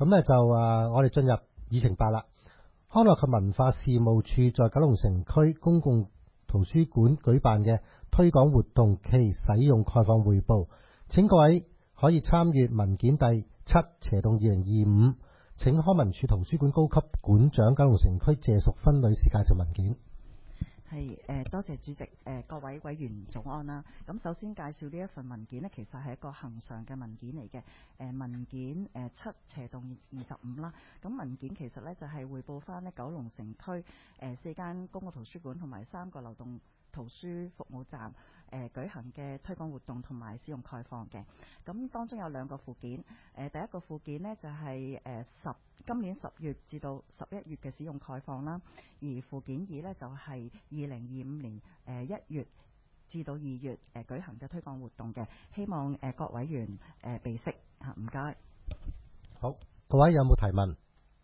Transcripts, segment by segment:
咁咧就我哋進入議程8啦。康樂及文化事務處在九龍城區公共圖書館舉辦嘅推廣活動暨使用概況匯報，請各位可以參閱文件第7/2025，請康文署圖書館高級館長九龍城區謝淑芬女士介紹文件。 係多謝主席，各位委員早安啦。咁首先介紹呢一份文件呢，其實係一個恆常嘅文件嚟嘅。文件7/25啦。咁文件其實呢，就係匯報翻呢九龍城區4間公共圖書館同埋3個流動圖書服務站舉行嘅推廣活動同埋使用概況嘅。咁當中有2個附件。第一個附件呢，就係今年10月至到11月嘅使用概況啦，而附件2呢，就係2025年1月至到2月舉行嘅推廣活動嘅。希望各委員備悉嚇，唔該。 好，各位有冇提問？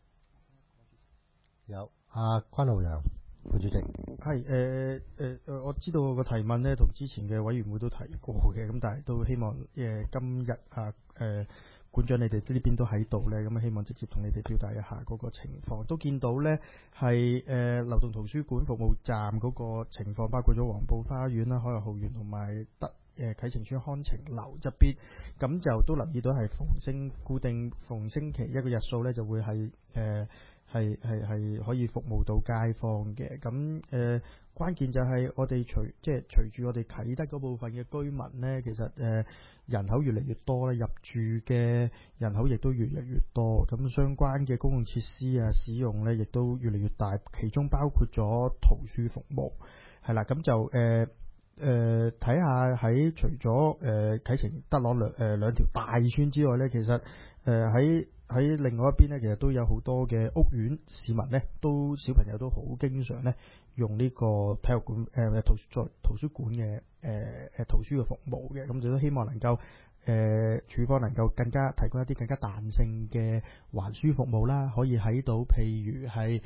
有，關浩洋副主席。 係我知道個提問呢，同之前嘅委員會都提過嘅，咁但係都希望今日館長你哋呢邊都喺度呢，咁希望直接同你哋表達一下嗰個情況。都見到呢係流動圖書館服務站嗰個情況，包括咗黃埔花園啦、海逸豪園同埋啟晴邨康晴樓側邊，咁就都留意到係固定逢星期一個日數呢，就會係可以服務到街坊嘅。咁關鍵就係我哋隨住我哋啟德嗰部分嘅居民呢，其實人口越嚟越多咧，入住嘅人口亦都越嚟越多，咁相關嘅公共設施使用呢亦都越嚟越大，其中包括咗圖書服務，係啦，咁就睇下喺除咗啟晴德朗兩條大村之外呢，其實喺另外一邊呢，其實都有好多嘅屋苑市民呢，小朋友都好經常呢用呢個體育館圖書館嘅圖書嘅服務嘅，咁就都希望能夠處方能夠提供一啲更加彈性嘅還書服務啦，可以喺到譬如係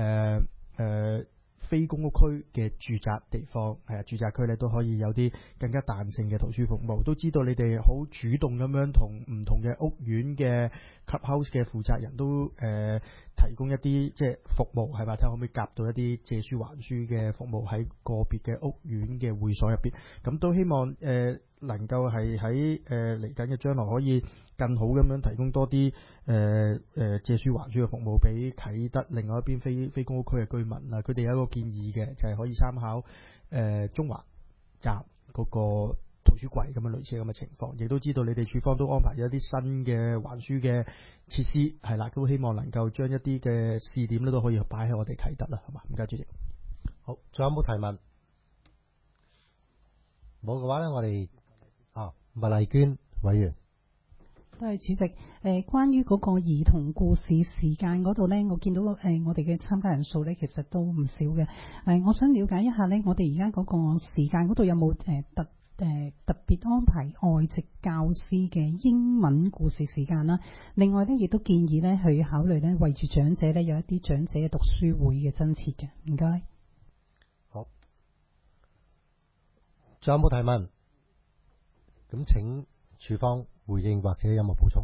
非公屋區嘅住宅地方，住宅區咧都可以有啲更加彈性嘅圖書服務。都知道你哋好主動咁樣同唔同嘅屋苑嘅 clubhouse 嘅負責人都提供一啲即係服務，係嘛？睇下可唔可以夾到一啲借書還書嘅服務喺個別嘅屋苑嘅會所入邊。咁都希望能夠係喺嚟緊嘅將來可以更好咁樣提供多啲借書還書嘅服務俾啟德另外一邊非公屋區嘅居民啦。佢哋有一個建議嘅，就係可以參考中環站嗰個圖書櫃咁樣類似咁嘅情況。亦都知道你哋處方都安排咗一啲新嘅還書嘅設施，係啦，都希望能夠將一啲嘅試點咧都可以擺喺我哋啟德啦，係嘛？唔該，主席。 好，仲有冇提問？冇嘅話咧，我哋麥麗娟委員。 多謝主席。關於嗰個兒童故事時間嗰度呢，我見到我哋嘅參加人數呢，其實都唔少嘅。我想了解一下呢，我哋而家嗰個時間嗰度有冇特別安排外籍教師嘅英文故事時間啦？另外呢，亦都建議呢去考慮呢，為住長者呢有一啲長者嘅讀書會嘅增設嘅。唔該。 好，仲有冇提問？咁請處方回應或者有冇補充？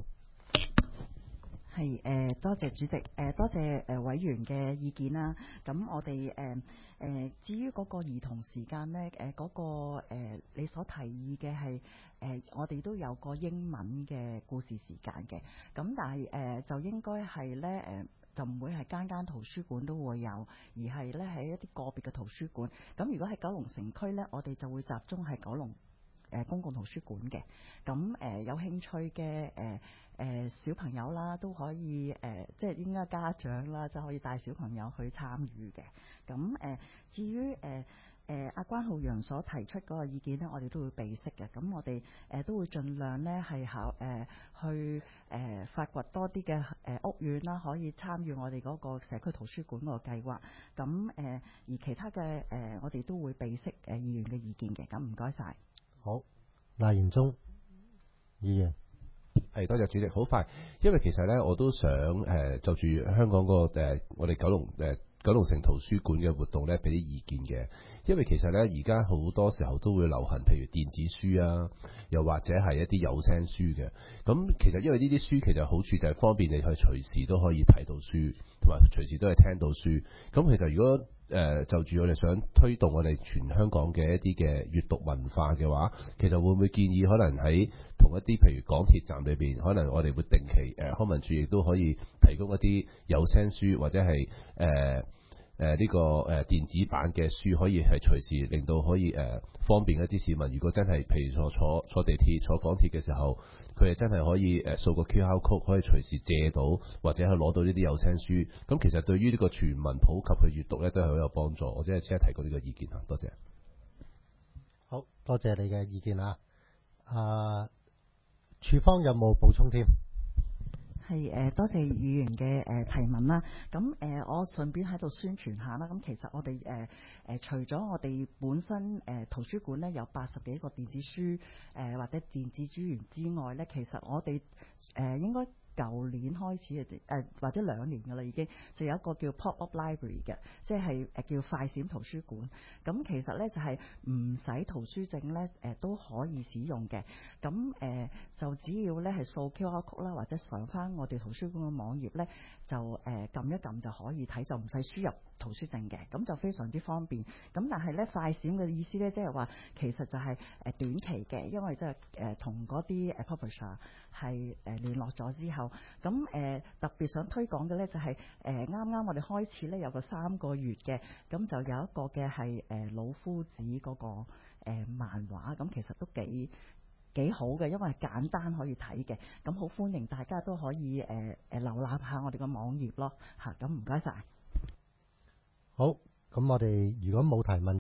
係多謝主席，多謝委員嘅意見啦。咁我哋至於嗰個兒童時間呢，嗰個你所提議嘅係我哋都有個英文嘅故事時間嘅。咁但係就應該係呢就唔會係間圖書館都會有，而係呢喺一啲個別嘅圖書館。咁如果喺九龍城區呢，我哋就會集中喺九龍公共圖書館嘅。咁有興趣嘅小朋友啦，都可以即係應該家長啦，就可以帶小朋友去參與嘅。咁至於阿關浩洋所提出嗰個意見呢，我哋都會備悉嘅。咁我哋都會盡量呢係去發掘多啲嘅屋苑啦，可以參與我哋嗰個社區圖書館嗰個計劃。咁而其他嘅我哋都會備悉議員嘅意見嘅。咁唔該晒。 好，賴賢忠議員。 係，多謝主席。好快，因為其實咧，我都想就住香港個我哋九九龍城圖書館嘅活動咧，俾啲意見嘅。因為其實咧，而家好多時候都會流行，譬如電子書啊，又或者係一啲有聲書嘅。咁其實因為呢啲書其實好處就係方便你去隨時都可以睇到書，同埋隨時都係聽到書。咁其實如果就住我哋想推動我哋全香港嘅一啲嘅閱讀文化嘅話，其實會唔會建議可能喺同一啲譬如港鐵站裏邊，可能我哋會定期康文署亦都可以提供一啲有聲書或者係呢個電子版嘅書，可以係隨時令到可以方便一啲市民。如果真係譬如坐地鐵、坐港鐵嘅時候，佢係真係可以掃個 QR code，可以隨時借到或者係攞到呢啲有聲書。咁其實對於呢個全民普及去閱讀咧，都係好有幫助。我只係提過呢個意見嚇，多謝。 好多謝你嘅意見啊！處方有冇補充添？ 係多謝議員嘅提問啦。咁我順便喺度宣傳下啦。咁其實我哋除咗我哋本身圖書館咧有80幾個電子書或者電子資源之外咧，其實我哋應該舊年開始或者2年㗎啦，已經就有一個叫 Pop-up Library 嘅，即係叫快閃圖書館。咁其實咧就係唔使圖書證咧都可以使用嘅。咁就只要咧係掃 QR code 啦，或者上翻我哋圖書館嘅網頁咧，就撳一撳就可以睇，就唔使輸入圖書證嘅，咁就非常之方便。咁但係咧快閃嘅意思咧，即係話其實就係短期嘅，因為即係同嗰啲publisher 係聯絡咗之後，咁特別想推廣嘅咧就係啱啱我哋開始咧有個3個月嘅，咁就有一個嘅係老夫子嗰個漫畫，咁其實都幾好嘅，因為簡單可以睇嘅，咁好歡迎大家都可以瀏覽下我哋個網頁咯嚇，咁唔該晒。 好，咁我哋如果冇提問。